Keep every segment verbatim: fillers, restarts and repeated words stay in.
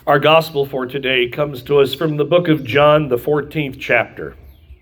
Our gospel for today comes to us from the book of John, the fourteenth chapter.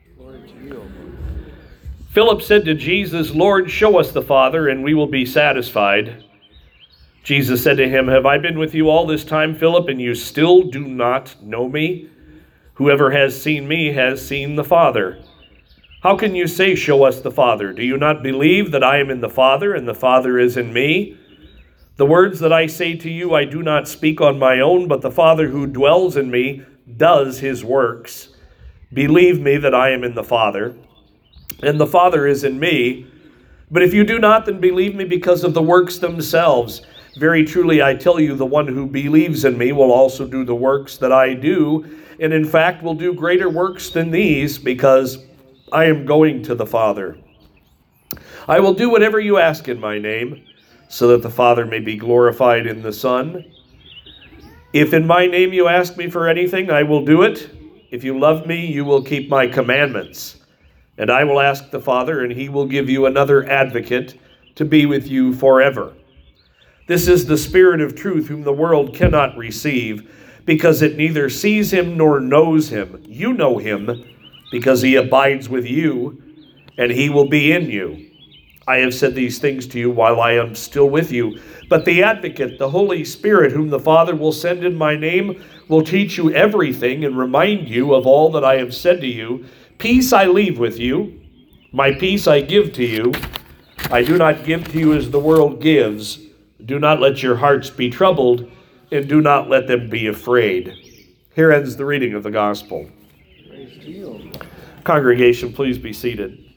Philip said to Jesus, "Lord, show us the Father, and we will be satisfied." Jesus said to him, "Have I been with you all this time, Philip, and you still do not know me? Whoever has seen me has seen the Father. How can you say, 'Show us the Father'? Do you not believe that I am in the Father, and the Father is in me? The words that I say to you I do not speak on my own, but the Father who dwells in me does his works. Believe me that I am in the Father, and the Father is in me. But if you do not, then believe me because of the works themselves. Very truly I tell you, the one who believes in me will also do the works that I do, and in fact will do greater works than these, because I am going to the Father. I will do whatever you ask in my name, so that the Father may be glorified in the Son. If in my name you ask me for anything, I will do it. If you love me, you will keep my commandments. And I will ask the Father, and he will give you another advocate to be with you forever. This is the Spirit of truth, whom the world cannot receive, because it neither sees him nor knows him. You know him, because he abides with you, and he will be in you. I have said these things to you while I am still with you. But the Advocate, the Holy Spirit, whom the Father will send in my name, will teach you everything and remind you of all that I have said to you. Peace I leave with you. My peace I give to you. I do not give to you as the world gives. Do not let your hearts be troubled, and do not let them be afraid." Here ends the reading of the gospel. Praise to you. Congregation, please be seated.